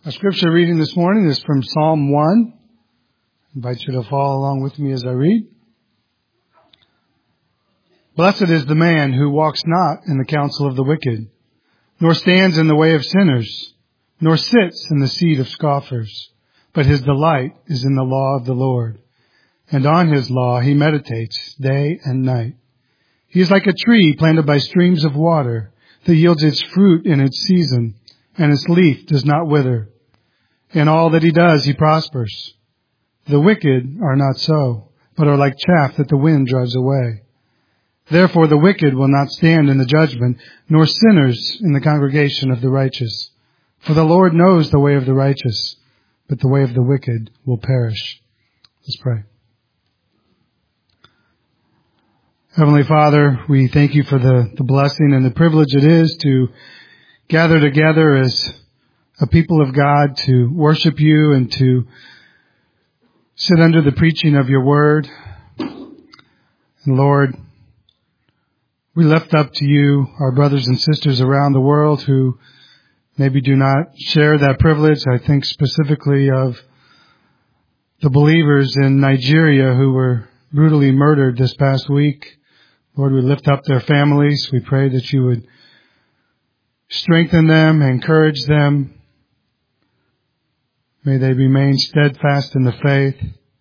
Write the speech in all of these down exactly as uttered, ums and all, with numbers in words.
Our scripture reading this morning is from Psalm one. I invite you to follow along with me as I read. Blessed is the man who walks not in the counsel of the wicked, nor stands in the way of sinners, nor sits in the seat of scoffers. But his delight is in the law of the Lord, and on his law he meditates day and night. He is like a tree planted by streams of water that yields its fruit in its season, and its leaf does not wither. In all that he does, he prospers. The wicked are not so, but are like chaff that the wind drives away. Therefore the wicked will not stand in the judgment, nor sinners in the congregation of the righteous. For the Lord knows the way of the righteous, but the way of the wicked will perish. Let's pray. Heavenly Father, we thank you for the, the blessing and the privilege it is to gather together as a people of God to worship you and to sit under the preaching of your word. And Lord, we lift up to you our brothers and sisters around the world who maybe do not share that privilege. I think specifically of the believers in Nigeria who were brutally murdered this past week. Lord, we lift up their families. We pray that you would strengthen them, encourage them. May they remain steadfast in the faith.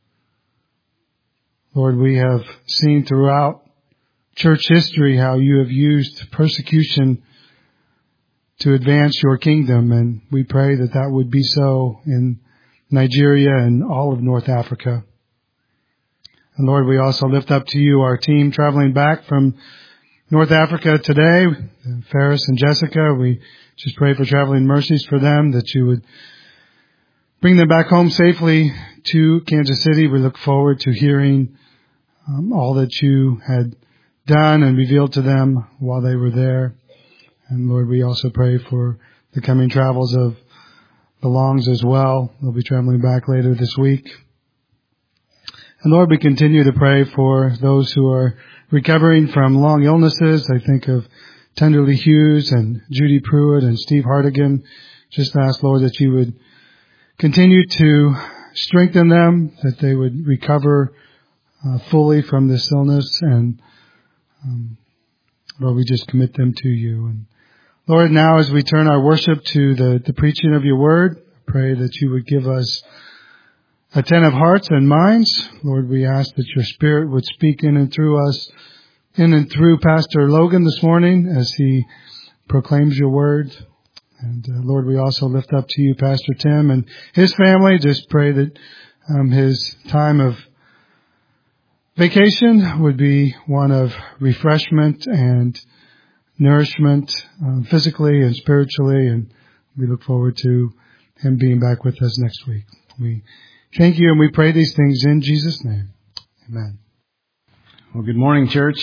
Lord, we have seen throughout church history how you have used persecution to advance your kingdom, and we pray that that would be so in Nigeria and all of North Africa. And Lord, we also lift up to you our team traveling back from North Africa today, Ferris and Jessica. We just pray for traveling mercies for them, that you would bring them back home safely to Kansas City. We look forward to hearing um, all that you had done and revealed to them while they were there. And Lord, we also pray for the coming travels of the Longs as well. They'll be traveling back later this week. And Lord, we continue to pray for those who are recovering from long illnesses. I think of Tenderly Hughes and Judy Pruitt and Steve Hartigan. Just ask, Lord, that you would continue to strengthen them, that they would recover uh, fully from this illness. And um, Lord, we just commit them to you. And Lord, now as we turn our worship to the, the preaching of your word, I pray that you would give us attentive hearts and minds. Lord, we ask that your Spirit would speak in and through us, in and through Pastor Logan this morning as he proclaims your word. And uh, Lord, we also lift up to you Pastor Tim and his family. Just pray that um, his time of vacation would be one of refreshment and nourishment, um, physically and spiritually. And we look forward to him being back with us next week. We thank you and we pray these things in Jesus' name. Amen. Well, good morning, church.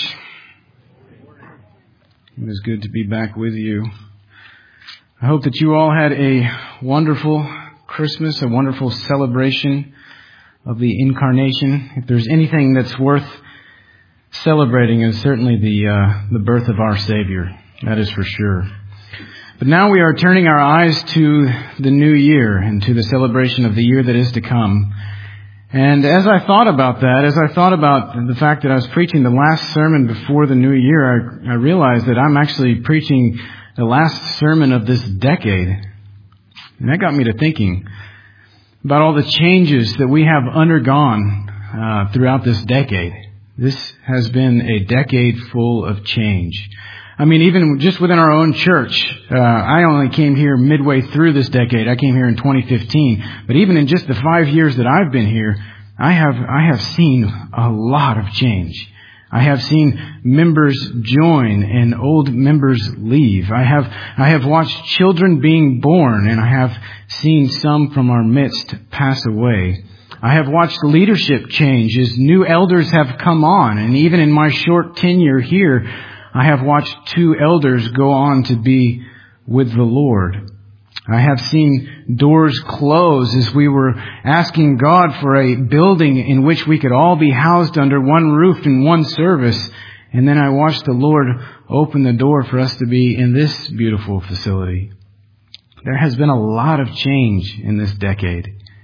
It is good to be back with you. I hope that you all had a wonderful Christmas, a wonderful celebration of the Incarnation. If there's anything that's worth celebrating, it's certainly the uh, the birth of our Savior. That is for sure. But now we are turning our eyes to the new year and to the celebration of the year that is to come. And as I thought about that, as I thought about the fact that I was preaching the last sermon before the new year, I, I realized that I'm actually preaching the last sermon of this decade. And that got me to thinking about all the changes that we have undergone uh, throughout this decade. This has been a decade full of change. I mean, even just within our own church, uh, I only came here midway through this decade. I came here in twenty fifteen. But even in just the five years that I've been here, I have I have seen a lot of change. I have seen members join and old members leave. I have I have watched children being born, and I have seen some from our midst pass away. I have watched leadership change as new elders have come on, and even in my short tenure here, I have watched two elders go on to be with the Lord. I have seen doors close as we were asking God for a building in which we could all be housed under one roof in one service. And then I watched the Lord open the door for us to be in this beautiful facility. There has been a lot of change in this decade.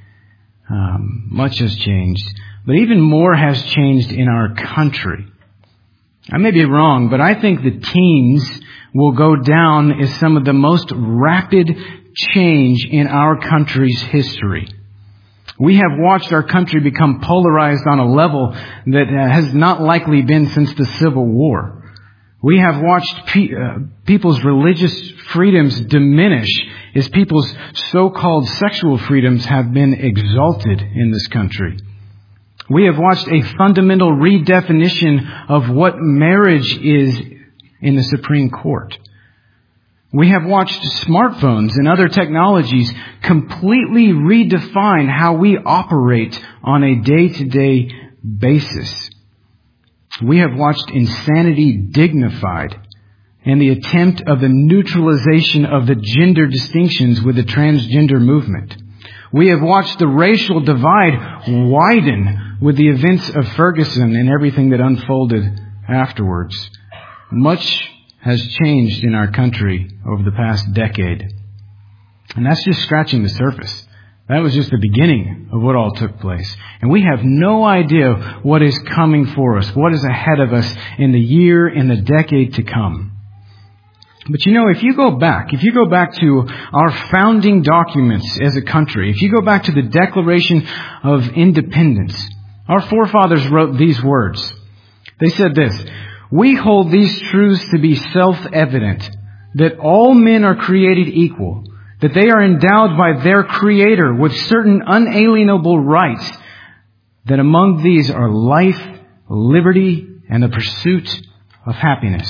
Um, much has changed. But even more has changed in our country. I may be wrong, but I think the teens will go down as some of the most rapid change in our country's history. We have watched our country become polarized on a level that has not likely been since the Civil War. We have watched pe- uh, people's religious freedoms diminish as people's so-called sexual freedoms have been exalted in this country. We have watched a fundamental redefinition of what marriage is in the Supreme Court. We have watched smartphones and other technologies completely redefine how we operate on a day-to-day basis. We have watched insanity dignified and the attempt of the neutralization of the gender distinctions with the transgender movement. We have watched the racial divide widen with the events of Ferguson and everything that unfolded afterwards. Much has changed in our country over the past decade. And that's just scratching the surface. That was just the beginning of what all took place. And we have no idea what is coming for us, what is ahead of us in the year and the decade to come. But you know, if you go back, if you go back to our founding documents as a country, if you go back to the Declaration of Independence, our forefathers wrote these words. They said this: "We hold these truths to be self-evident, that all men are created equal, that they are endowed by their Creator with certain unalienable rights, that among these are life, liberty, and the pursuit of happiness."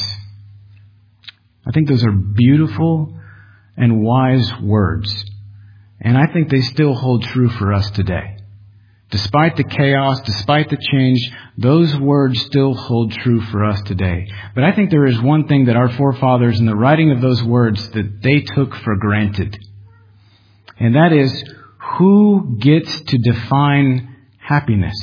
I think those are beautiful and wise words. And I think they still hold true for us today. Despite the chaos, despite the change, those words still hold true for us today. But I think there is one thing that our forefathers in the writing of those words that they took for granted. And that is, who gets to define happiness?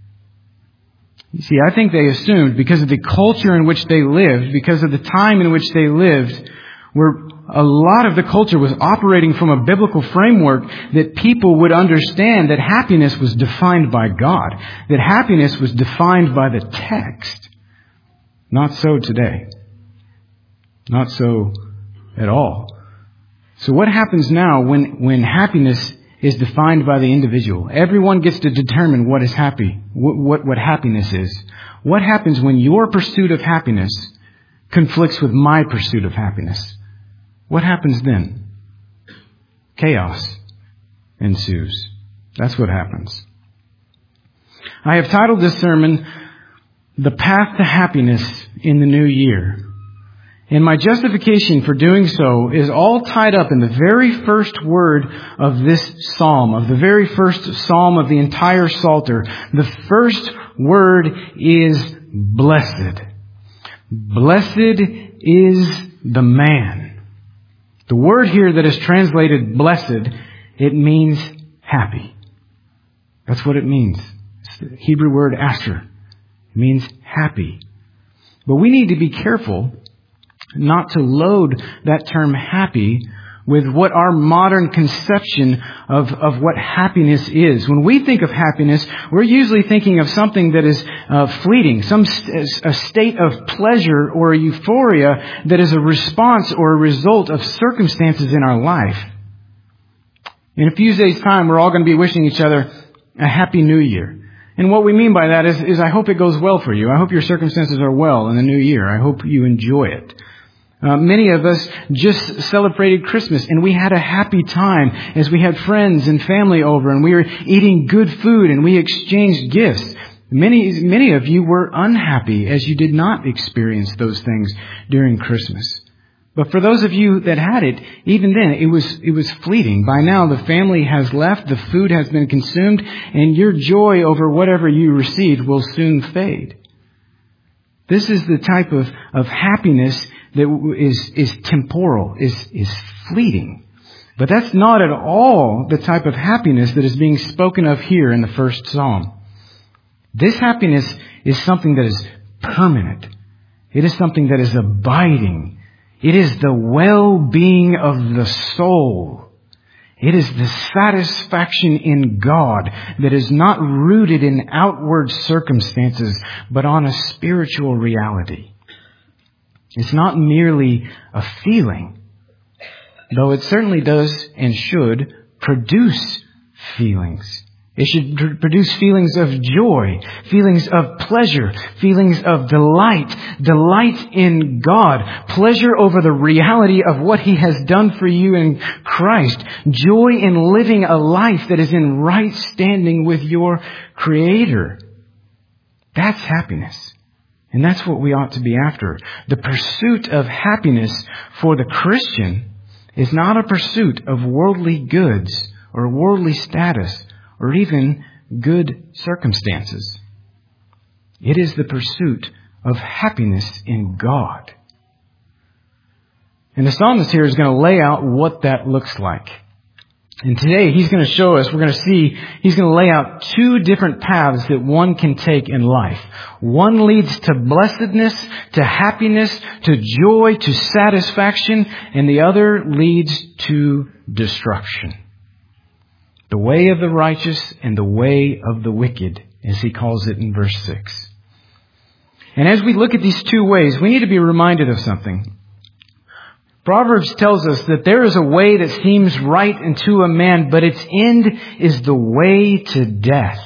You see, I think they assumed because of the culture in which they lived, because of the time in which they lived, where a lot of the culture was operating from a biblical framework, that people would understand that happiness was defined by God, that happiness was defined by the text. Not so today. Not so at all. So what happens now when, when happiness is defined by the individual? Everyone gets to determine what is happy, what, what, what happiness is. What happens when your pursuit of happiness conflicts with my pursuit of happiness? What happens then? Chaos ensues. That's what happens. I have titled this sermon, "The Path to Happiness in the New Year." And my justification for doing so is all tied up in the very first word of this psalm, of the very first psalm of the entire Psalter. The first word is blessed. Blessed is the man. The word here that is translated blessed, it means happy. That's what it means. It's the Hebrew word asher. It means happy. But we need to be careful not to load that term happy with what our modern conception of, of what happiness is. When we think of happiness, we're usually thinking of something that is uh, fleeting, some st- a state of pleasure or a euphoria that is a response or a result of circumstances in our life. In a few days' time, we're all going to be wishing each other a happy new year. And what we mean by that is, is I hope it goes well for you. I hope your circumstances are well in the new year. I hope you enjoy it. Uh, many of us just celebrated Christmas, and we had a happy time as we had friends and family over, and we were eating good food, and we exchanged gifts. Many, many of you were unhappy as you did not experience those things during Christmas. But for those of you that had it, even then, it was, it was fleeting. By now, the family has left, the food has been consumed, and your joy over whatever you received will soon fade. This is the type of, of happiness that is, is temporal, is, is fleeting. But that's not at all the type of happiness that is being spoken of here in the first psalm. This happiness is something that is permanent. It is something that is abiding. It is the well-being of the soul. It is the satisfaction in God that is not rooted in outward circumstances, but on a spiritual reality. It's not merely a feeling, though it certainly does and should produce feelings. It should pr- produce feelings of joy, feelings of pleasure, feelings of delight, delight in God, pleasure over the reality of what He has done for you in Christ, joy in living a life that is in right standing with your Creator. That's happiness. And that's what we ought to be after. The pursuit of happiness for the Christian is not a pursuit of worldly goods or worldly status or even good circumstances. It is the pursuit of happiness in God. And the psalmist here is going to lay out what that looks like. And today he's going to show us, we're going to see, he's going to lay out two different paths that one can take in life. One leads to blessedness, to happiness, to joy, to satisfaction, and the other leads to destruction. The way of the righteous and the way of the wicked, as he calls it in verse six. And as we look at these two ways, we need to be reminded of something. Proverbs tells us that there is a way that seems right unto a man, but its end is the way to death.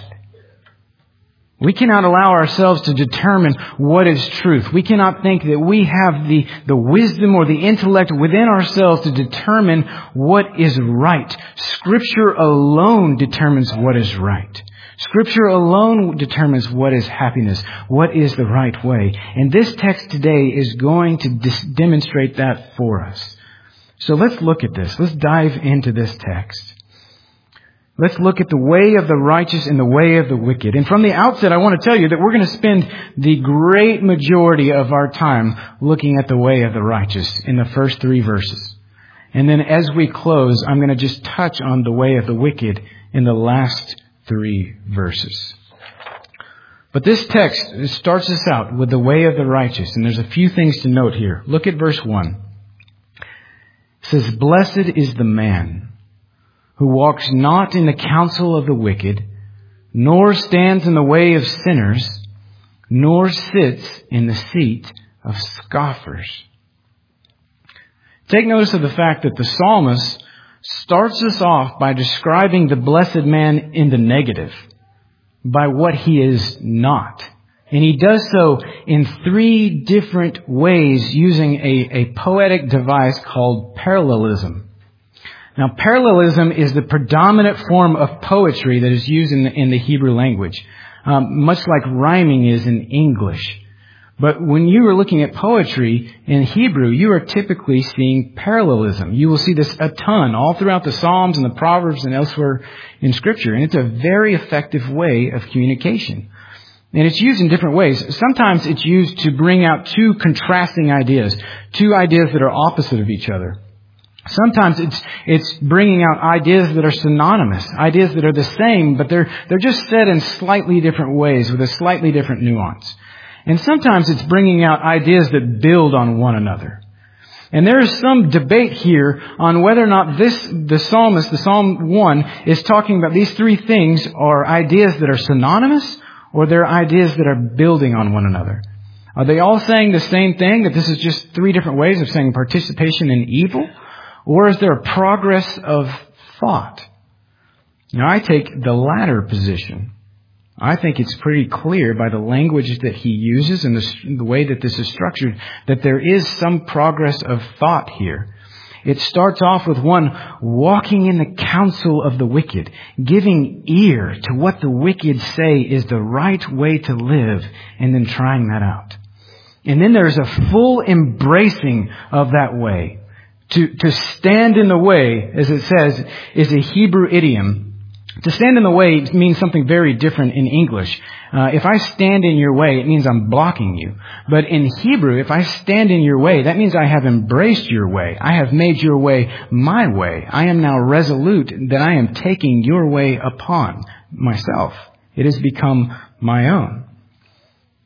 We cannot allow ourselves to determine what is truth. We cannot think that we have the, the wisdom or the intellect within ourselves to determine what is right. Scripture alone determines what is right. Scripture alone determines what is happiness, what is the right way. And this text today is going to dis- demonstrate that for us. So let's look at this. Let's dive into this text. Let's look at the way of the righteous and the way of the wicked. And from the outset, I want to tell you that we're going to spend the great majority of our time looking at the way of the righteous in the first three verses. And then as we close, I'm going to just touch on the way of the wicked in the last three verses. But this text starts us out with the way of the righteous. And there's a few things to note here. Look at verse one. It says, "Blessed is the man who walks not in the counsel of the wicked, nor stands in the way of sinners, nor sits in the seat of scoffers." Take notice of the fact that the psalmist starts us off by describing the blessed man in the negative, by what he is not. And he does so in three different ways using a, a poetic device called parallelism. Now, parallelism is the predominant form of poetry that is used in the, in the Hebrew language, um, much like rhyming is in English. But when you are looking at poetry in Hebrew, you are typically seeing parallelism. You will see this a ton all throughout the Psalms and the Proverbs and elsewhere in Scripture. And it's a very effective way of communication. And it's used in different ways. Sometimes it's used to bring out two contrasting ideas, two ideas that are opposite of each other. Sometimes it's it's bringing out ideas that are synonymous, ideas that are the same, but they're they're just said in slightly different ways with a slightly different nuance. And sometimes it's bringing out ideas that build on one another. And there is some debate here on whether or not this, the psalmist, the Psalm one, is talking about these three things are ideas that are synonymous or they're ideas that are building on one another. Are they all saying the same thing, that this is just three different ways of saying participation in evil? Or is there a progress of thought? Now, I take the latter position. I think it's pretty clear by the language that he uses and the, the way that this is structured that there is some progress of thought here. It starts off with one walking in the counsel of the wicked, giving ear to what the wicked say is the right way to live, and then trying that out. And then there's a full embracing of that way. To, to stand in the way, as it says, is a Hebrew idiom. To stand in the way means something very different in English. Uh, if I stand in your way, it means I'm blocking you. But in Hebrew, if I stand in your way, that means I have embraced your way. I have made your way my way. I am now resolute that I am taking your way upon myself. It has become my own.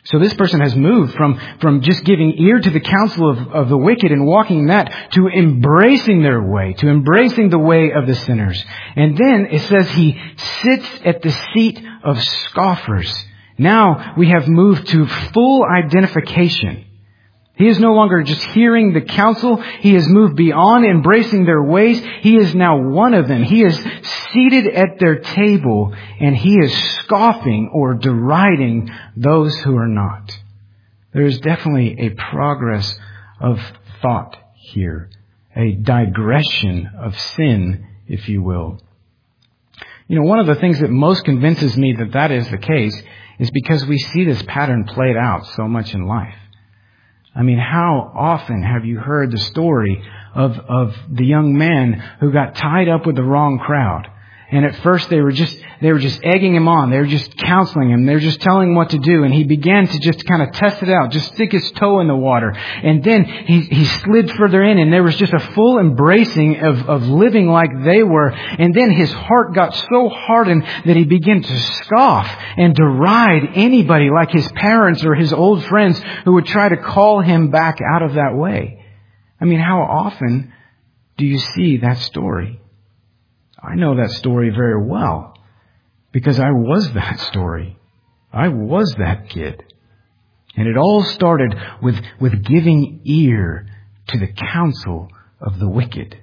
So this person has moved from, from just giving ear to the counsel of, of the wicked and walking that to embracing their way, to embracing the way of the sinners. And then it says he sits at the seat of scoffers. Now we have moved to full identification. He is no longer just hearing the counsel. He has moved beyond embracing their ways. He is now one of them. He is seated at their table, and he is scoffing or deriding those who are not. There is definitely a progress of thought here, a digression of sin, if you will. You know, one of the things that most convinces me that that is the case is because we see this pattern played out so much in life. I mean, how often have you heard the story of, of the young man who got tied up with the wrong crowd? And at first they were just, they were just egging him on. They were just counseling him. They were just telling him what to do. And he began to just kind of test it out, just stick his toe in the water. And then he, he slid further in, and there was just a full embracing of, of living like they were. And then his heart got so hardened that he began to scoff and deride anybody like his parents or his old friends who would try to call him back out of that way. I mean, how often do you see that story? I know that story very well because I was that story. I was that kid. And it all started with, with giving ear to the counsel of the wicked.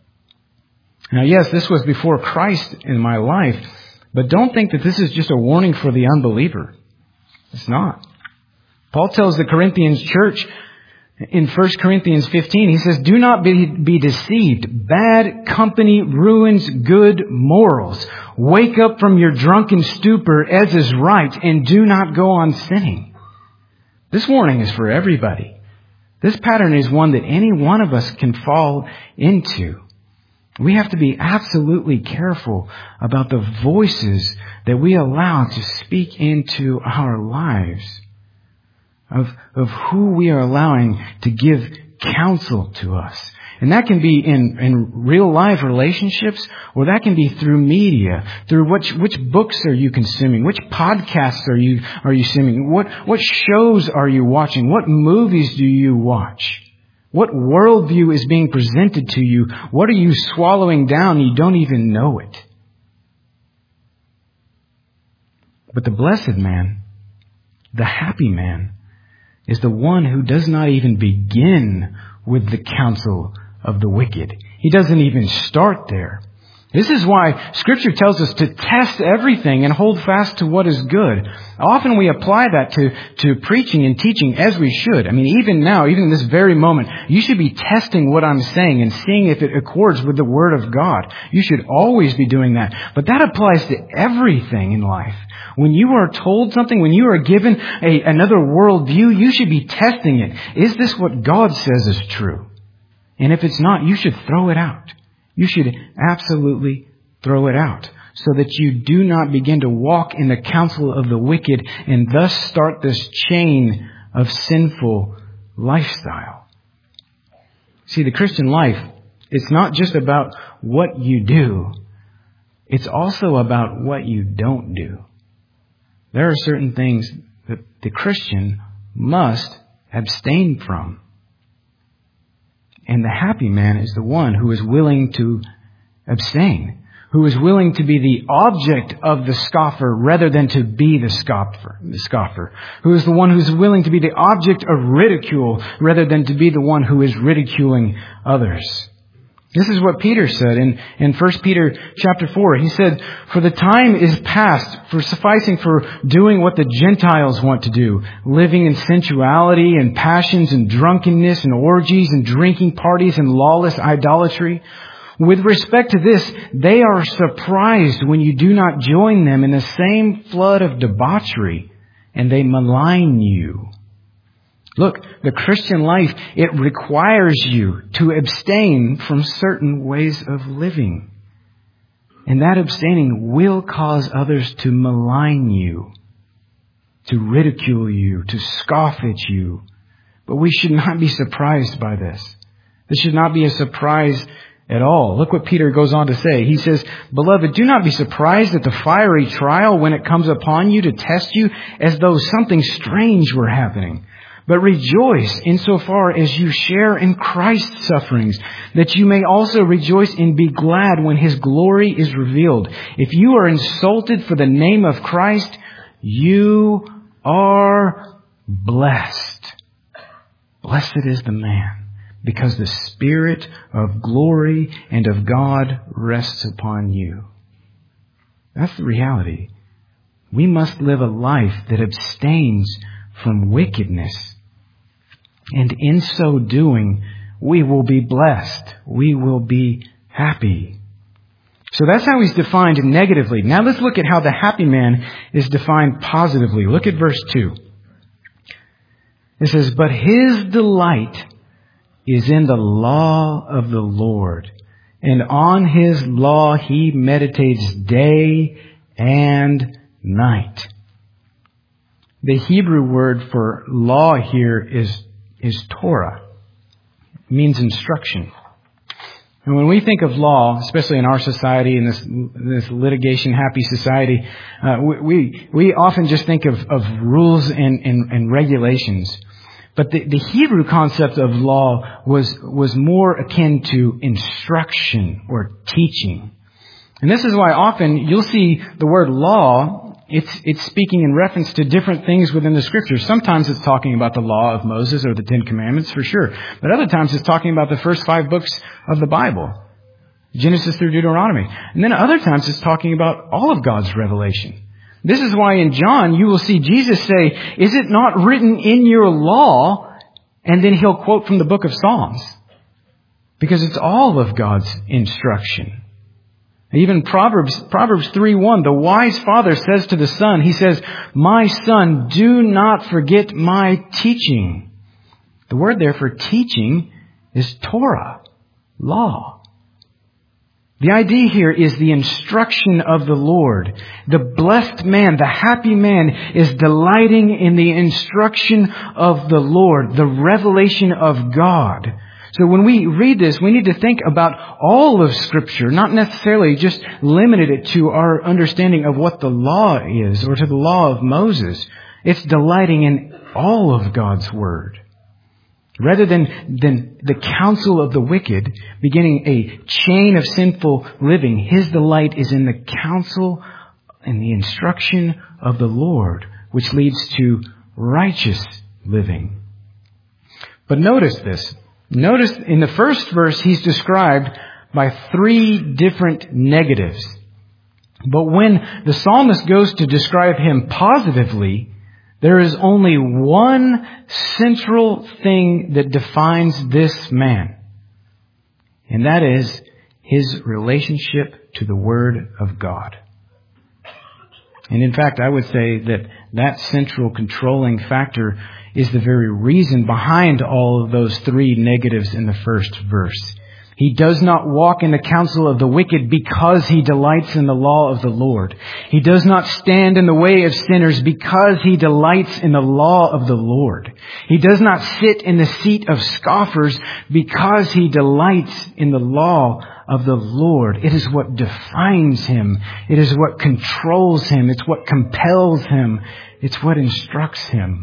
Now, yes, this was before Christ in my life, but don't think that this is just a warning for the unbeliever. It's not. Paul tells the Corinthians church in First Corinthians fifteen, he says, do not be, be deceived. Bad company ruins good morals. Wake up from your drunken stupor, as is right, and do not go on sinning. This warning is for everybody. This pattern is one that any one of us can fall into. We have to be absolutely careful about the voices that we allow to speak into our lives. Of, of who we are allowing to give counsel to us. And that can be in, in real life relationships, or that can be through media, through which, which books are you consuming? Which podcasts are you, are you consuming? What, what shows are you watching? What movies do you watch? What worldview is being presented to you? What are you swallowing down? You don't even know it. But the blessed man, the happy man, is the one who does not even begin with the counsel of the wicked. He doesn't even start there. This is why Scripture tells us to test everything and hold fast to what is good. Often we apply that to, to preaching and teaching as we should. I mean, even now, even in this very moment, you should be testing what I'm saying and seeing if it accords with the Word of God. You should always be doing that. But that applies to everything in life. When you are told something, when you are given a, another worldview, you should be testing it. Is this what God says is true? And if it's not, you should throw it out. You should absolutely throw it out so that you do not begin to walk in the counsel of the wicked and thus start this chain of sinful lifestyle. See, the Christian life, it's not just about what you do. It's also about what you don't do. There are certain things that the Christian must abstain from. And the happy man is the one who is willing to abstain, who is willing to be the object of the scoffer rather than to be the scoffer, the scoffer, who is the one who is willing to be the object of ridicule rather than to be the one who is ridiculing others. This is what Peter said in, in First Peter chapter four. He said, for the time is past for sufficing for doing what the Gentiles want to do, living in sensuality and passions and drunkenness and orgies and drinking parties and lawless idolatry. With respect to this, they are surprised when you do not join them in the same flood of debauchery, and they malign you. Look, the Christian life, it requires you to abstain from certain ways of living. And that abstaining will cause others to malign you, to ridicule you, to scoff at you. But we should not be surprised by this. This should not be a surprise at all. Look what Peter goes on to say. He says, "Beloved, do not be surprised at the fiery trial when it comes upon you to test you as though something strange were happening. But rejoice insofar as you share in Christ's sufferings, that you may also rejoice and be glad when His glory is revealed. If you are insulted for the name of Christ, you are blessed. Blessed is the man, because the Spirit of glory and of God rests upon you." That's the reality. We must live a life that abstains from wickedness. And in so doing, we will be blessed. We will be happy. So that's how he's defined negatively. Now let's look at how the happy man is defined positively. Look at verse two. It says, "But his delight is in the law of the Lord, and on his law he meditates day and night." The Hebrew word for law here is is Torah. It means instruction. And when we think of law, especially in our society, in this this litigation-happy society, uh, we, we we often just think of, of rules and, and, and regulations. But the, the Hebrew concept of law was was more akin to instruction or teaching. And this is why often you'll see the word law, It's it's speaking in reference to different things within the Scriptures. Sometimes it's talking about the law of Moses or the Ten Commandments, for sure. But other times it's talking about the first five books of the Bible, Genesis through Deuteronomy. And then other times it's talking about all of God's revelation. This is why in John you will see Jesus say, "Is it not written in your law?" And then he'll quote from the book of Psalms. Because it's all of God's instruction. Even Proverbs, Proverbs three one, the wise father says to the son, he says, "My son, do not forget my teaching." The word there for teaching is Torah, law. The idea here is the instruction of the Lord. The blessed man, the happy man, is delighting in the instruction of the Lord, the revelation of God. So when we read this, we need to think about all of Scripture, not necessarily just limited it to our understanding of what the law is or to the law of Moses. It's delighting in all of God's Word. Rather than, than the counsel of the wicked, beginning a chain of sinful living, his delight is in the counsel and the instruction of the Lord, which leads to righteous living. But notice this. Notice in the first verse, he's described by three different negatives. But when the psalmist goes to describe him positively, there is only one central thing that defines this man. And that is his relationship to the Word of God. And in fact, I would say that that central controlling factor is the very reason behind all of those three negatives in the first verse. He does not walk in the counsel of the wicked because he delights in the law of the Lord. He does not stand in the way of sinners because he delights in the law of the Lord. He does not sit in the seat of scoffers because he delights in the law of the Lord. It is what defines him. It is what controls him. It's what compels him. It's what instructs him.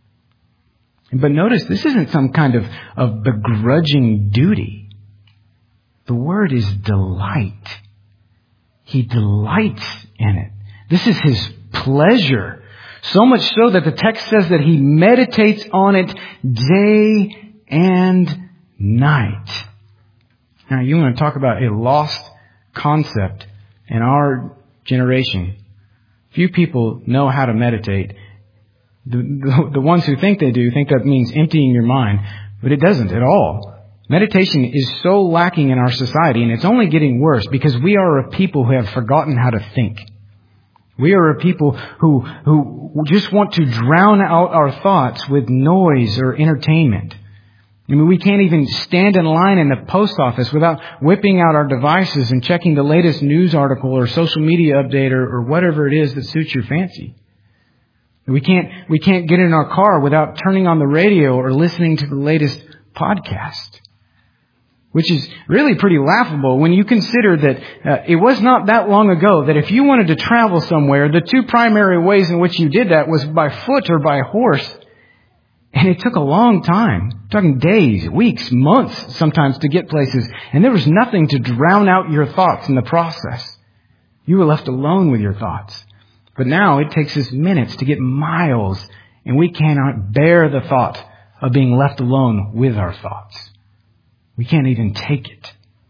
But notice, this isn't some kind of, of begrudging duty. The word is delight. He delights in it. This is his pleasure. So much so that the text says that he meditates on it day and night. Now, you want to talk about a lost concept in our generation. Few people know how to meditate. The, the, the ones who think they do think that means emptying your mind, but it doesn't at all. Meditation is so lacking in our society, and it's only getting worse because we are a people who have forgotten how to think. We are a people who who just want to drown out our thoughts with noise or entertainment. I mean, we can't even stand in line in the post office without whipping out our devices and checking the latest news article or social media update or, or whatever it is that suits your fancy. We can't we can't get in our car without turning on the radio or listening to the latest podcast. which is really pretty laughable when you consider that uh, it was not that long ago that if you wanted to travel somewhere, the two primary ways in which you did that was by foot or by horse. And it took a long time, talking days, weeks, months sometimes to get places. And there was nothing to drown out your thoughts in the process. You were left alone with your thoughts. But now it takes us minutes to get miles, and we cannot bear the thought of being left alone with our thoughts. We can't even take it.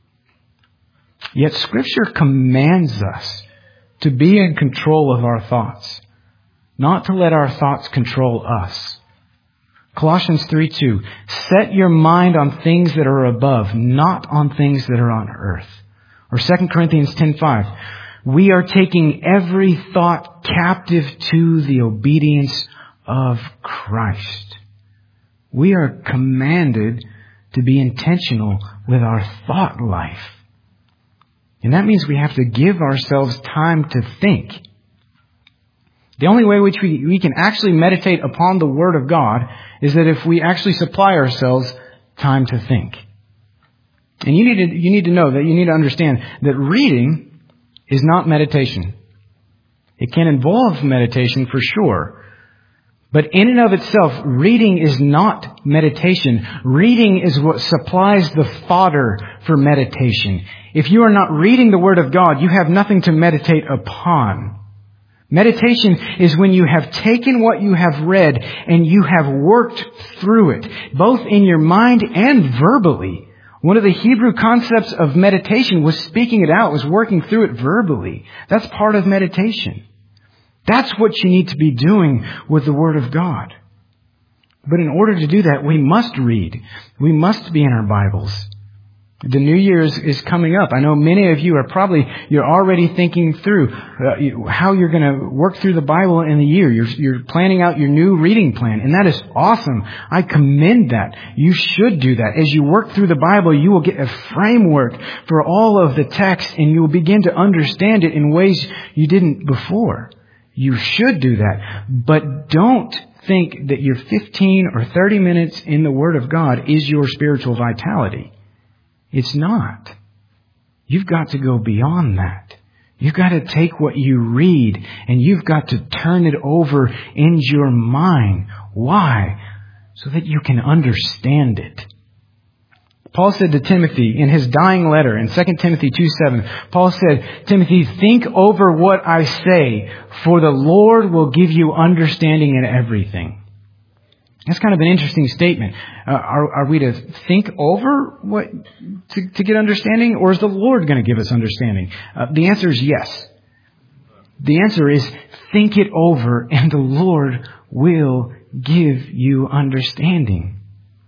Yet Scripture commands us to be in control of our thoughts, not to let our thoughts control us. Colossians three two, set your mind on things that are above, not on things that are on earth. Or Second Corinthians ten five, we are taking every thought captive to the obedience of Christ. We are commanded to be intentional with our thought life. And that means we have to give ourselves time to think. The only way which we, we can actually meditate upon the Word of God is that if we actually supply ourselves time to think. And you need to, you need to know that you need to understand that reading is not meditation. It can involve meditation for sure. But in and of itself, reading is not meditation. Reading is what supplies the fodder for meditation. If you are not reading the Word of God, you have nothing to meditate upon. Meditation is when you have taken what you have read and you have worked through it, both in your mind and verbally. One of the Hebrew concepts of meditation was speaking it out, was working through it verbally. That's part of meditation. That's what you need to be doing with the Word of God. But in order to do that, we must read. We must be in our Bibles. The New Year is, is coming up. I know many of you are probably, you're already thinking through uh, how you're going to work through the Bible in the year. You're, you're planning out your new reading plan, and that is awesome. I commend that. You should do that. As you work through the Bible, you will get a framework for all of the text, and you will begin to understand it in ways you didn't before. You should do that. But don't think that your fifteen or thirty minutes in the Word of God is your spiritual vitality. It's not. You've got to go beyond that. You've got to take what you read and you've got to turn it over in your mind. Why? So that you can understand it. Paul said to Timothy in his dying letter in Second Timothy two seven, Paul said, Timothy, think over what I say, for the Lord will give you understanding in everything. That's kind of an interesting statement. Uh, are, are we to think over what to, to get understanding, or is the Lord going to give us understanding? Uh, the answer is yes. The answer is think it over, and the Lord will give you understanding.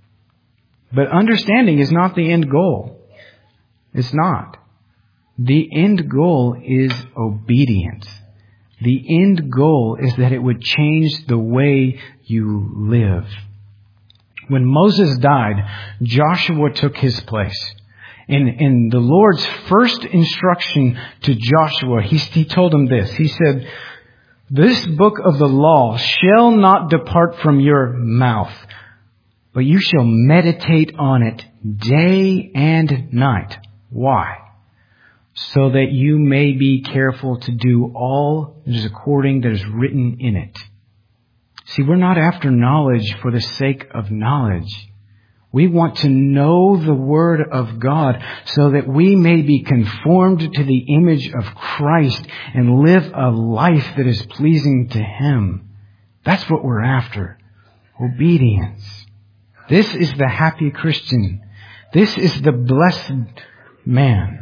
But understanding is not the end goal. It's not. The end goal is obedience. The end goal is that it would change the way you live. When Moses died, Joshua took his place. In, in the Lord's first instruction to Joshua, he, he told him this. He said, this book of the law shall not depart from your mouth, but you shall meditate on it day and night. Why? So that you may be careful to do all that is according that is written in it. See, we're not after knowledge for the sake of knowledge. We want to know the Word of God so that we may be conformed to the image of Christ and live a life that is pleasing to Him. That's what we're after. Obedience. This is the happy Christian. This is the blessed man.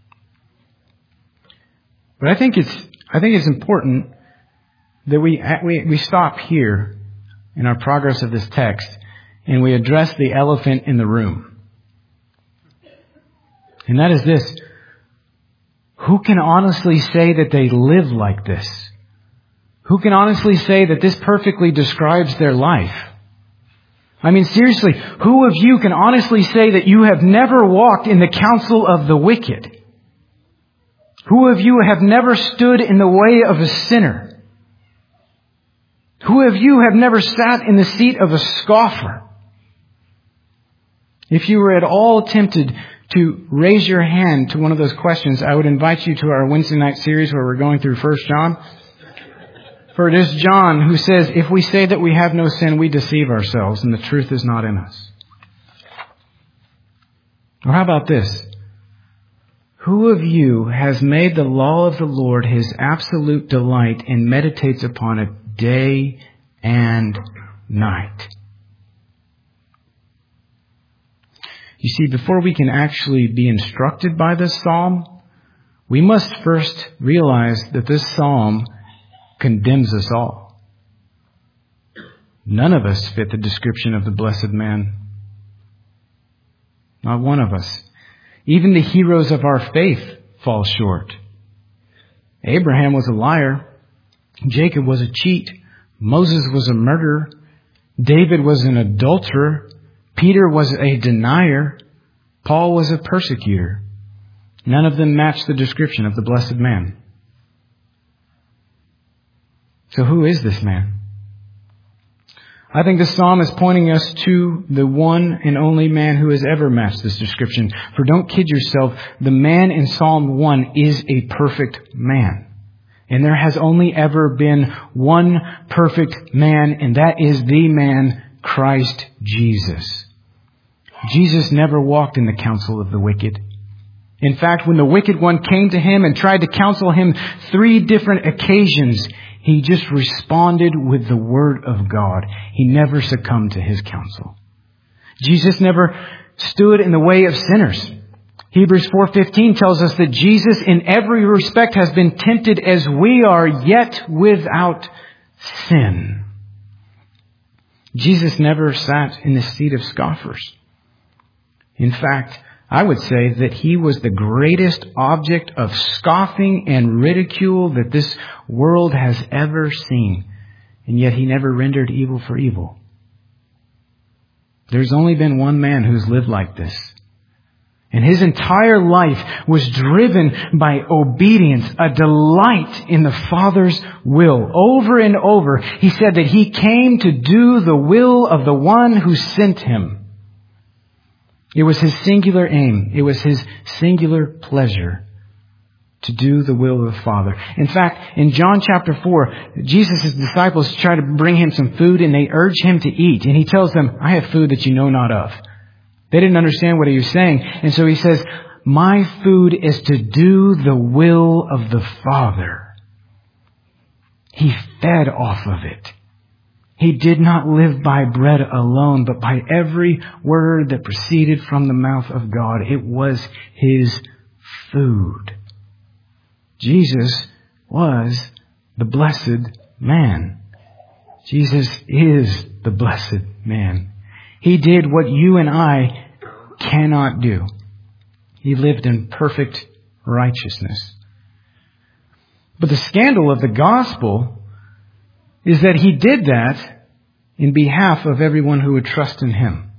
But I think it's I think it's important that we we we stop here in our progress of this text and we address the elephant in the room. And that is this. Who can honestly say that they live like this? Who can honestly say that this perfectly describes their life? I mean, seriously, who of you can honestly say that you have never walked in the counsel of the wicked? Who of you have never stood in the way of a sinner? Who of you have never sat in the seat of a scoffer? If you were at all tempted to raise your hand to one of those questions, I would invite you to our Wednesday night series where we're going through First John. For it is John who says, if we say that we have no sin, we deceive ourselves and the truth is not in us. Or how about this? Who of you has made the law of the Lord his absolute delight and meditates upon it day and night? You see, before we can actually be instructed by this psalm, we must first realize that this psalm condemns us all. None of us fit the description of the blessed man. Not one of us. Even the heroes of our faith fall short. Abraham was a liar. Jacob was a cheat. Moses was a murderer. David was an adulterer. Peter was a denier. Paul was a persecutor. None of them matched the description of the blessed man. So who is this man? I think this psalm is pointing us to the one and only man who has ever matched this description. For don't kid yourself, the man in Psalm one is a perfect man. And there has only ever been one perfect man, and that is the man, Christ Jesus. Jesus never walked in the counsel of the wicked. In fact, when the wicked one came to him and tried to counsel him three different occasions, he just responded with the word of God. He never succumbed to his counsel. Jesus never stood in the way of sinners. Hebrews four fifteen tells us that Jesus in every respect has been tempted as we are, yet without sin. Jesus never sat in the seat of scoffers. In fact, I would say that he was the greatest object of scoffing and ridicule that this world has ever seen. And yet he never rendered evil for evil. There's only been one man who's lived like this. And his entire life was driven by obedience, a delight in the Father's will. Over and over, he said that he came to do the will of the one who sent him. It was his singular aim. It was his singular pleasure to do the will of the Father. In fact, in John chapter four, Jesus' disciples try to bring him some food and they urge him to eat. And he tells them, I have food that you know not of. They didn't understand what he was saying. And so he says, my food is to do the will of the Father. He fed off of it. He did not live by bread alone, but by every word that proceeded from the mouth of God. It was his food. Jesus was the blessed man. Jesus is the blessed man. He did what you and I cannot do. He lived in perfect righteousness. But the scandal of the gospel is that he did that in behalf of everyone who would trust in him.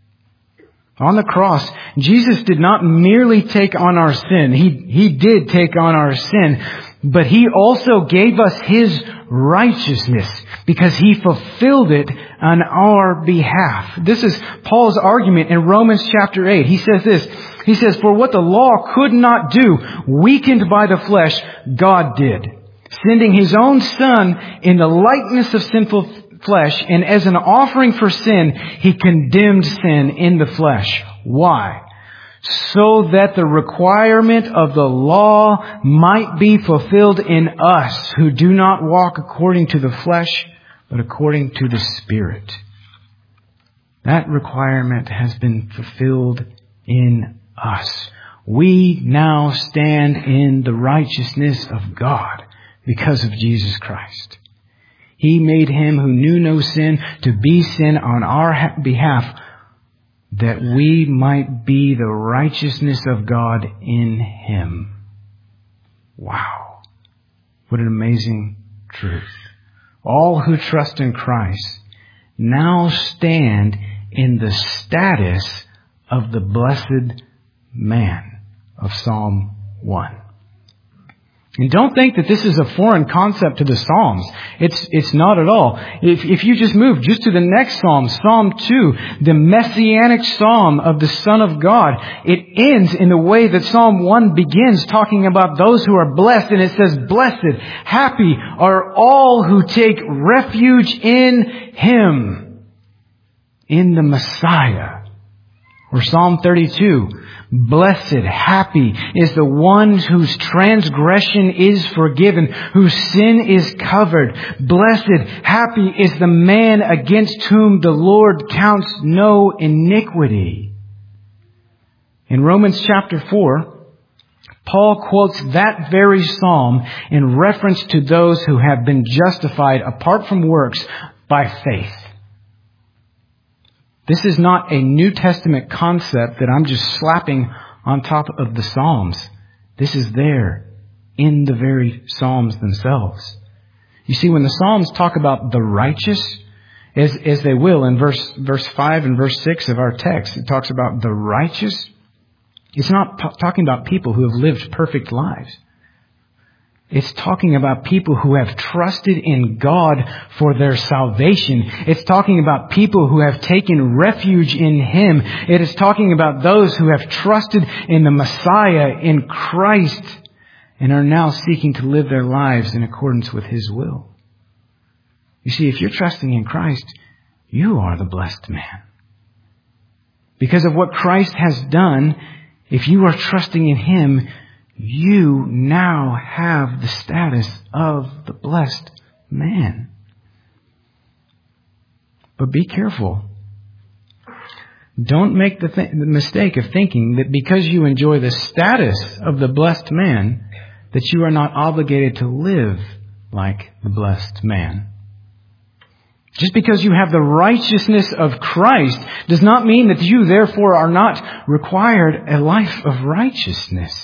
On the cross, Jesus did not merely take on our sin. He, he did take on our sin, but he also gave us his righteousness because he fulfilled it on our behalf. This is Paul's argument in Romans chapter eight. He says this, he says, for what the law could not do, weakened by the flesh, God did, sending his own Son in the likeness of sinful flesh, and as an offering for sin, he condemned sin in the flesh. Why? So that the requirement of the law might be fulfilled in us who do not walk according to the flesh, but according to the Spirit. That requirement has been fulfilled in us. We now stand in the righteousness of God because of Jesus Christ. He made him who knew no sin to be sin on our behalf, that we might be the righteousness of God in him. Wow. What an amazing truth. All who trust in Christ now stand in the status of the blessed man of Psalm one. And don't think that this is a foreign concept to the Psalms. It's, it's not at all. If, if you just move just to the next Psalm, Psalm two, the Messianic Psalm of the Son of God, it ends in the way that Psalm one begins, talking about those who are blessed. And it says, blessed, happy are all who take refuge in Him, in the Messiah. Or Psalm thirty-two, blessed, happy is the one whose transgression is forgiven, whose sin is covered. Blessed, happy is the man against whom the Lord counts no iniquity. In Romans chapter four, Paul quotes that very psalm in reference to those who have been justified apart from works by faith. This is not a New Testament concept that I'm just slapping on top of the Psalms. This is there in the very Psalms themselves. You see, when the Psalms talk about the righteous, as, as they will in verse, verse five and verse six of our text, it talks about the righteous. It's not t- talking about people who have lived perfect lives. It's talking about people who have trusted in God for their salvation. It's talking about people who have taken refuge in Him. It is talking about those who have trusted in the Messiah, in Christ, and are now seeking to live their lives in accordance with His will. You see, if you're trusting in Christ, you are the blessed man. Because of what Christ has done, if you are trusting in Him, you now have the status of the blessed man. But be careful. Don't make the, th- the mistake of thinking that because you enjoy the status of the blessed man, that you are not obligated to live like the blessed man. Just because you have the righteousness of Christ does not mean that you therefore are not required a life of righteousness.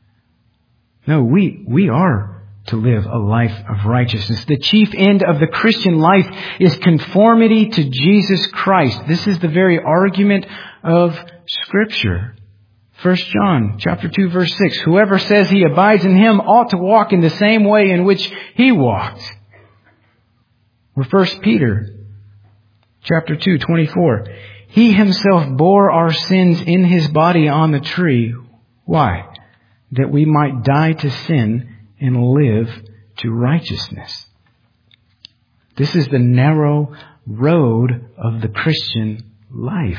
No, we, we are to live a life of righteousness. The chief end of the Christian life is conformity to Jesus Christ. This is the very argument of Scripture. First John chapter two verse six. Whoever says he abides in Him ought to walk in the same way in which He walked. Or First Peter chapter two twenty-four. He Himself bore our sins in His body on the tree. Why? That we might die to sin and live to righteousness. This is the narrow road of the Christian life.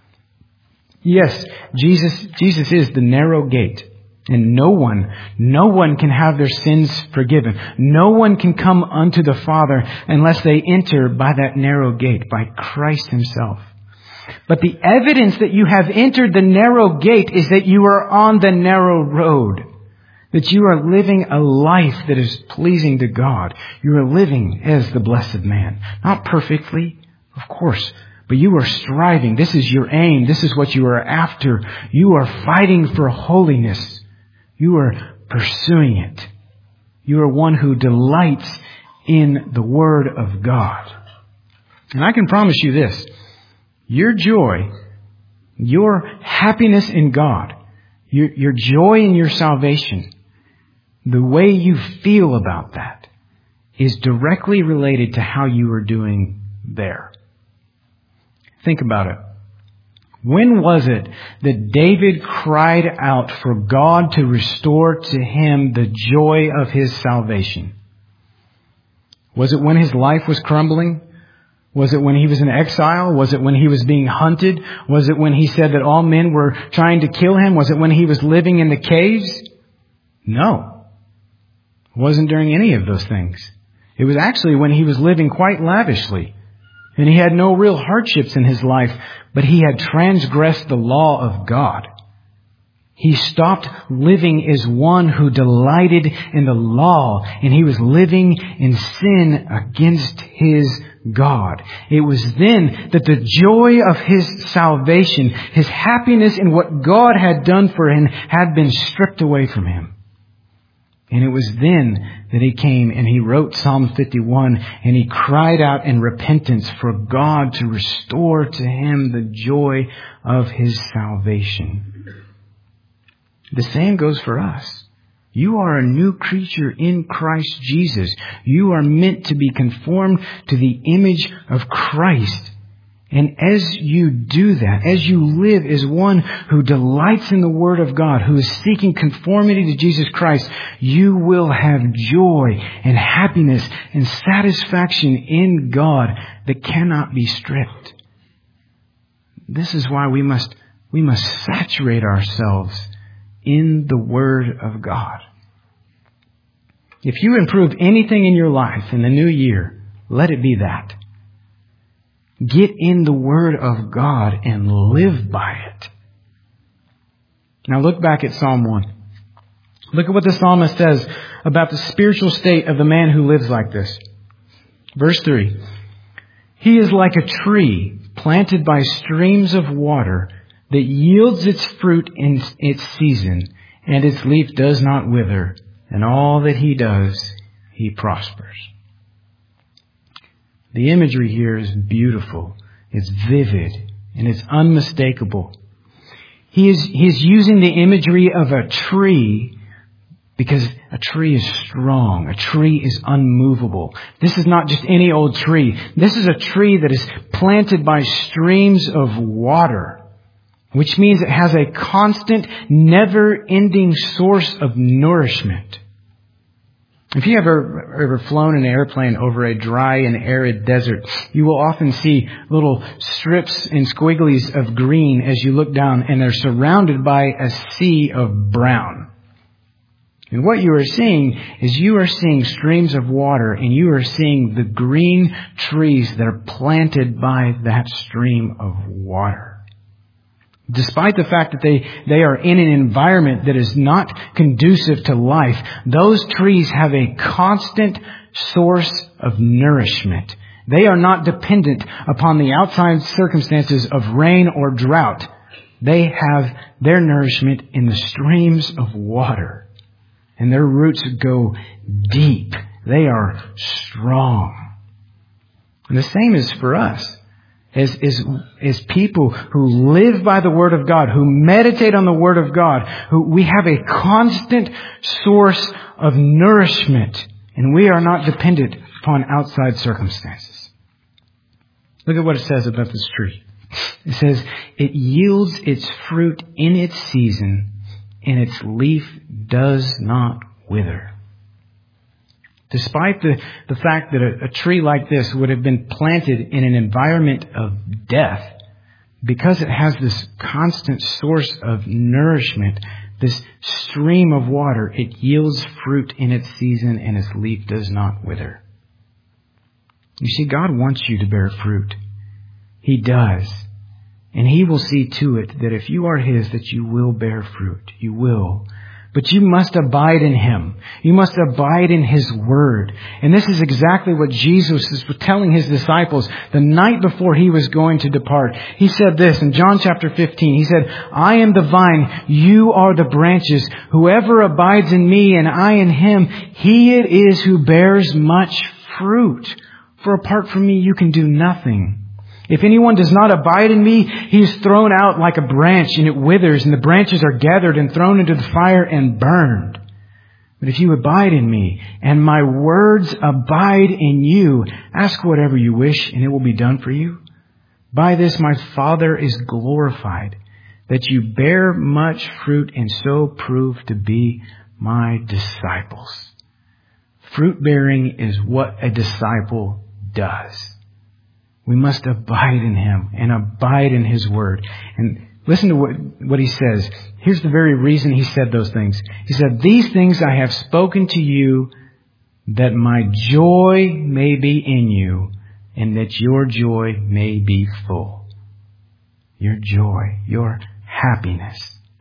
Yes, Jesus, Jesus is the narrow gate. And no one, no one can have their sins forgiven. No one can come unto the Father unless they enter by that narrow gate, by Christ Himself. But the evidence that you have entered the narrow gate is that you are on the narrow road. That you are living a life that is pleasing to God. You are living as the blessed man. Not perfectly, of course, but you are striving. This is your aim. This is what you are after. You are fighting for holiness. You are pursuing it. You are one who delights in the Word of God. And I can promise you this. Your joy, your happiness in God, your, your joy in your salvation, the way you feel about that is directly related to how you are doing there. Think about it. When was it that David cried out for God to restore to him the joy of his salvation? Was it when his life was crumbling? Was it when he was in exile? Was it when he was being hunted? Was it when he said that all men were trying to kill him? Was it when he was living in the caves? No. It wasn't during any of those things. It was actually when he was living quite lavishly. And he had no real hardships in his life, but he had transgressed the law of God. He stopped living as one who delighted in the law, and he was living in sin against his God. It was then that the joy of his salvation, his happiness in what God had done for him, had been stripped away from him. And it was then that he came and he wrote Psalm fifty-one, and he cried out in repentance for God to restore to him the joy of his salvation. The same goes for us. You are a new creature in Christ Jesus. You are meant to be conformed to the image of Christ. And as you do that, as you live as one who delights in the Word of God, who is seeking conformity to Jesus Christ, you will have joy and happiness and satisfaction in God that cannot be stripped. This is why we must, we must saturate ourselves in the Word of God. If you improve anything in your life in the new year, let it be that. Get in the Word of God and live by it. Now look back at Psalm one. Look at what the psalmist says about the spiritual state of the man who lives like this. Verse three. He is like a tree planted by streams of water that yields its fruit in its season, and its leaf does not wither, and all that he does, he prospers. The imagery here is beautiful, it's vivid, and it's unmistakable. He is, he is using the imagery of a tree because a tree is strong. A tree is unmovable. This is not just any old tree. This is a tree that is planted by streams of water, which means it has a constant, never-ending source of nourishment. If you have ever, ever flown in an airplane over a dry and arid desert, you will often see little strips and squigglies of green as you look down, and they're surrounded by a sea of brown. And what you are seeing is you are seeing streams of water, and you are seeing the green trees that are planted by that stream of water. Despite the fact that they, they are in an environment that is not conducive to life, those trees have a constant source of nourishment. They are not dependent upon the outside circumstances of rain or drought. They have their nourishment in the streams of water. And their roots go deep. They are strong. And the same is for us. As, as, as people who live by the Word of God, who meditate on the Word of God, who we have a constant source of nourishment, and we are not dependent upon outside circumstances. Look at what it says about this tree. It says, it yields its fruit in its season, and its leaf does not wither. Despite the, the fact that a, a tree like this would have been planted in an environment of death, because it has this constant source of nourishment, this stream of water, it yields fruit in its season and its leaf does not wither. You see, God wants you to bear fruit. He does. And He will see to it that if you are His, that you will bear fruit. You will. But you must abide in Him. You must abide in His Word. And this is exactly what Jesus was telling His disciples the night before He was going to depart. He said this in John chapter fifteen. He said, I am the vine, you are the branches. Whoever abides in me and I in him, he it is who bears much fruit. For apart from me, you can do nothing. If anyone does not abide in me, he is thrown out like a branch and it withers, and the branches are gathered and thrown into the fire and burned. But if you abide in me and my words abide in you, ask whatever you wish and it will be done for you. By this my Father is glorified, that you bear much fruit and so prove to be my disciples. Fruit bearing is what a disciple does. We must abide in Him and abide in His Word. And listen to what, what He says. Here's the very reason He said those things. He said, these things I have spoken to you that my joy may be in you and that your joy may be full. Your joy, your happiness.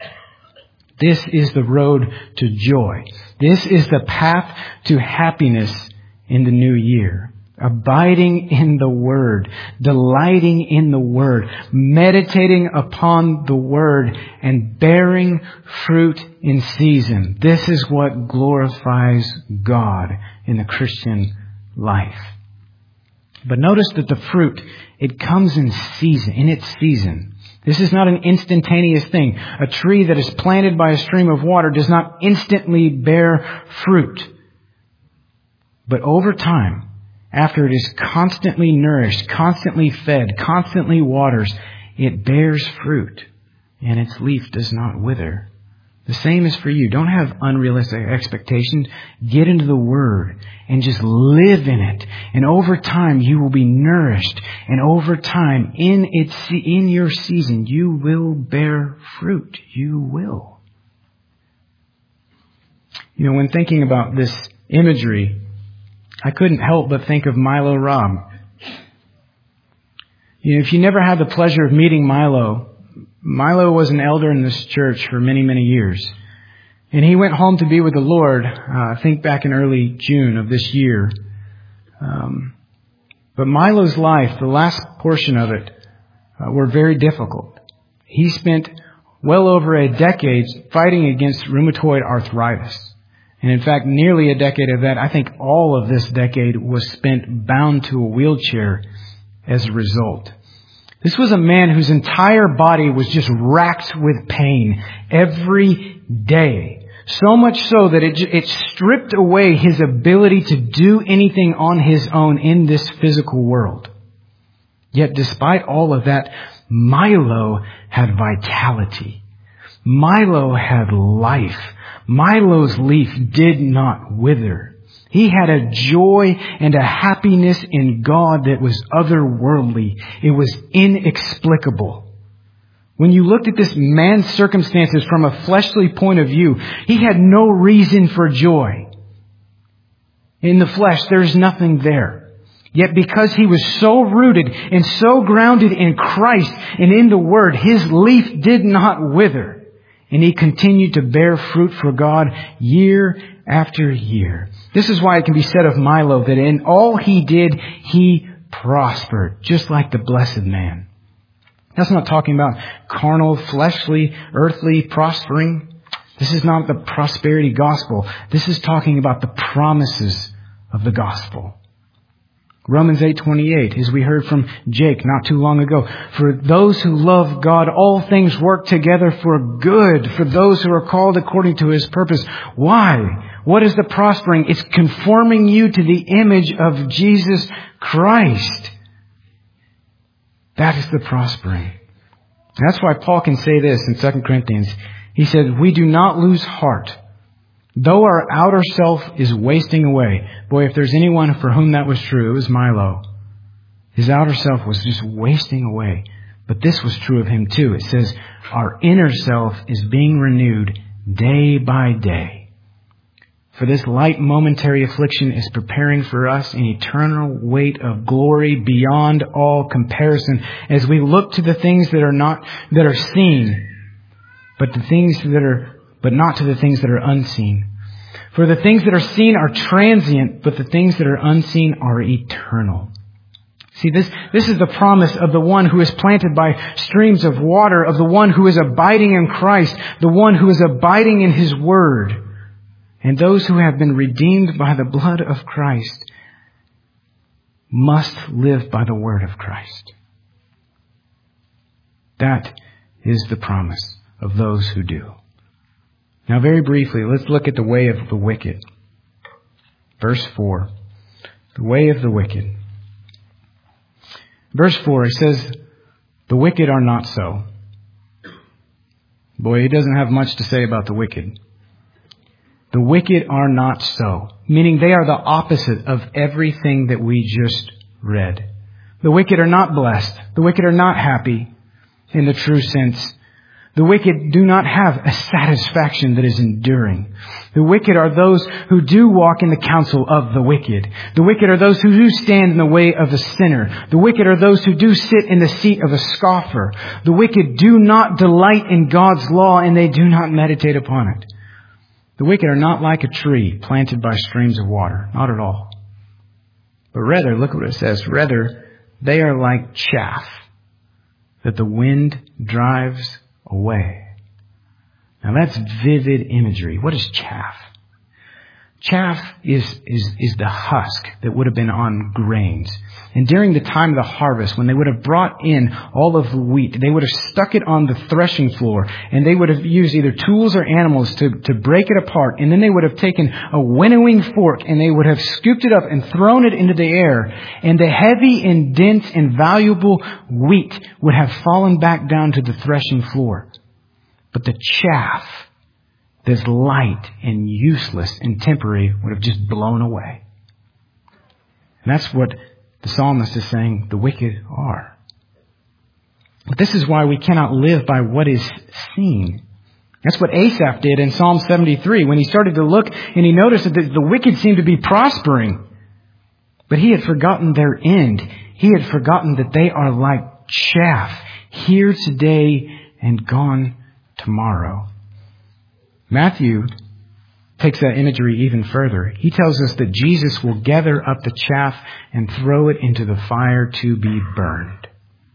This is the road to joy. This is the path to happiness in the new year. Abiding in the Word, delighting in the Word, meditating upon the Word, and bearing fruit in season. This is what glorifies God in the Christian life. But notice that the fruit, it comes in season, in its season. This is not an instantaneous thing. A tree that is planted by a stream of water does not instantly bear fruit. But over time, after it is constantly nourished, constantly fed, constantly waters, it bears fruit, and its leaf does not wither. The same is for you. Don't have unrealistic expectations. Get into the Word and just live in it. And over time, you will be nourished. And over time, in its in your season, you will bear fruit. You will. You know, when thinking about this imagery, I couldn't help but think of Milo Robb. You know, if you never had the pleasure of meeting Milo, Milo was an elder in this church for many, many years. And he went home to be with the Lord, uh, I think back in early June of this year. Um, but Milo's life, the last portion of it, uh, were very difficult. He spent well over a decade fighting against rheumatoid arthritis. And in fact, nearly a decade of that, I think all of this decade was spent bound to a wheelchair as a result. This was a man whose entire body was just racked with pain every day. So much so that it, it stripped away his ability to do anything on his own in this physical world. Yet despite all of that, Milo had vitality. Milo had life. Milo's leaf did not wither. He had a joy and a happiness in God that was otherworldly. It was inexplicable. When you looked at this man's circumstances from a fleshly point of view, he had no reason for joy. In the flesh, there's nothing there. Yet because he was so rooted and so grounded in Christ and in the Word, his leaf did not wither. And he continued to bear fruit for God year after year. This is why it can be said of Milo that in all he did, he prospered, just like the blessed man. That's not talking about carnal, fleshly, earthly prospering. This is not the prosperity gospel. This is talking about the promises of the gospel. Romans eight twenty-eight, as we heard from Jake not too long ago, for those who love God, all things work together for good, for those who are called according to His purpose. Why? What is the prospering? It's conforming you to the image of Jesus Christ. That is the prospering. That's why Paul can say this in Second Corinthians. He said, we do not lose heart. Though our outer self is wasting away. Boy, if there's anyone for whom that was true, it was Milo. His outer self was just wasting away. But this was true of him too. It says, our inner self is being renewed day by day. For this light momentary affliction is preparing for us an eternal weight of glory beyond all comparison as we look to the things that are not, that are seen, but the things that are but not to the things that are unseen. For the things that are seen are transient, but the things that are unseen are eternal. See, this, this is the promise of the one who is planted by streams of water, of the one who is abiding in Christ, the one who is abiding in His Word. And those who have been redeemed by the blood of Christ must live by the Word of Christ. That is the promise of those who do. Now, very briefly, let's look at the way of the wicked. Verse four. The way of the wicked. Verse four, it says, the wicked are not so. Boy, he doesn't have much to say about the wicked. The wicked are not so. Meaning they are the opposite of everything that we just read. The wicked are not blessed. The wicked are not happy in the true sense. The wicked do not have a satisfaction that is enduring. The wicked are those who do walk in the counsel of the wicked. The wicked are those who do stand in the way of the sinner. The wicked are those who do sit in the seat of a scoffer. The wicked do not delight in God's law, and they do not meditate upon it. The wicked are not like a tree planted by streams of water. Not at all. But rather, look what it says. Rather, they are like chaff that the wind drives away. Now that's vivid imagery. What is chaff? Chaff is, is, is the husk that would have been on grains. And during the time of the harvest, when they would have brought in all of the wheat, they would have stuck it on the threshing floor, and they would have used either tools or animals to, to break it apart. And then they would have taken a winnowing fork, and they would have scooped it up and thrown it into the air. And the heavy and dense and valuable wheat would have fallen back down to the threshing floor. But the chaff that's light and useless and temporary would have just blown away. And that's what the psalmist is saying the wicked are. But this is why we cannot live by what is seen. That's what Asaph did in Psalm seventy-three when he started to look and he noticed that the wicked seemed to be prospering. But he had forgotten their end. He had forgotten that they are like chaff, here today and gone tomorrow. Matthew takes that imagery even further. He tells us that Jesus will gather up the chaff and throw it into the fire to be burned.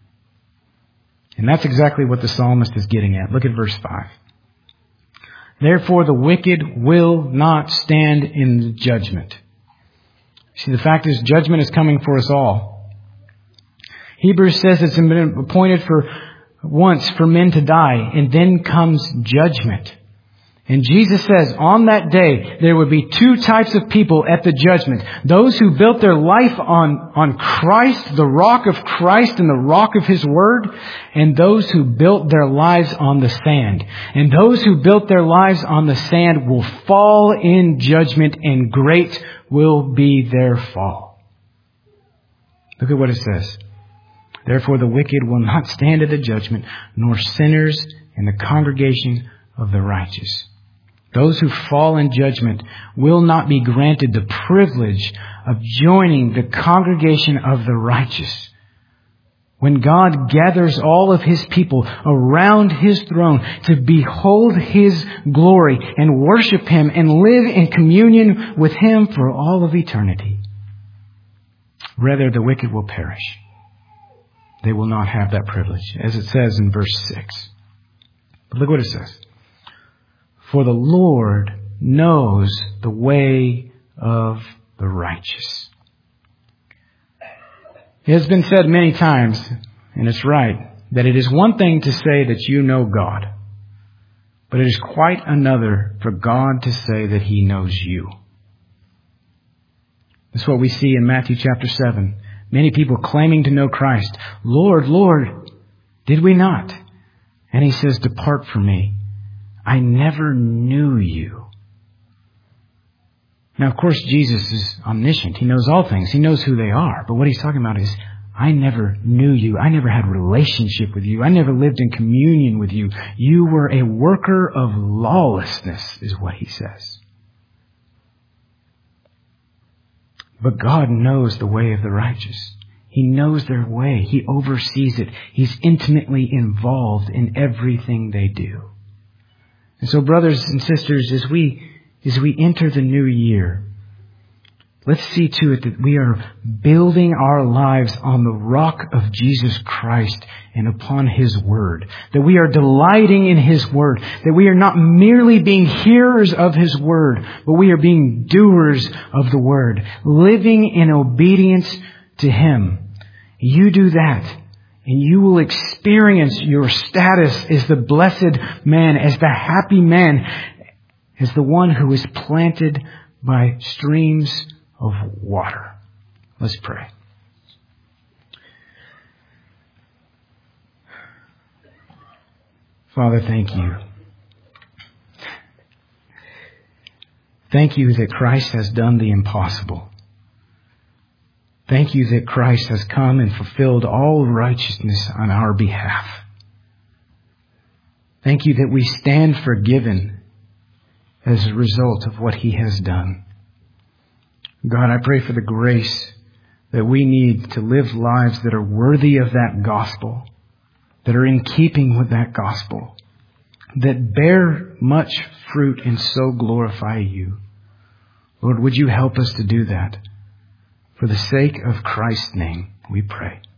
And that's exactly what the psalmist is getting at. Look at verse five. Therefore the wicked will not stand in the judgment. See, the fact is, judgment is coming for us all. Hebrews says it's been appointed for once for men to die, and then comes judgment. And Jesus says on that day, there would be two types of people at the judgment. Those who built their life on, on Christ, the rock of Christ and the rock of His Word, and those who built their lives on the sand. And those who built their lives on the sand will fall in judgment, and great will be their fall. Look at what it says. Therefore the wicked will not stand at the judgment, nor sinners in the congregation of the righteous. Those who fall in judgment will not be granted the privilege of joining the congregation of the righteous. When God gathers all of His people around His throne to behold His glory and worship Him and live in communion with Him for all of eternity. Rather, the wicked will perish. They will not have that privilege, as it says in verse six. But look what it says. For the Lord knows the way of the righteous. It has been said many times, and it's right, that it is one thing to say that you know God, but it is quite another for God to say that He knows you. That's what we see in Matthew chapter seven. Many people claiming to know Christ. Lord, Lord, did we not? And He says, depart from me. I never knew you. Now, of course, Jesus is omniscient. He knows all things. He knows who they are. But what He's talking about is, I never knew you. I never had a relationship with you. I never lived in communion with you. You were a worker of lawlessness, is what He says. But God knows the way of the righteous. He knows their way. He oversees it. He's intimately involved in everything they do. And so, brothers and sisters, as we as we enter the new year, let's see to it that we are building our lives on the rock of Jesus Christ and upon His Word. That we are delighting in His Word. That we are not merely being hearers of His Word, but we are being doers of the Word. Living in obedience to Him. You do that, and you will experience your status as the blessed man, as the happy man, as the one who is planted by streams of water. Let's pray. Father, thank you. Thank you that Christ has done the impossible. Thank you that Christ has come and fulfilled all righteousness on our behalf. Thank you that we stand forgiven as a result of what He has done. God, I pray for the grace that we need to live lives that are worthy of that gospel, that are in keeping with that gospel, that bear much fruit and so glorify you. Lord, would you help us to do that? For the sake of Christ's name, we pray.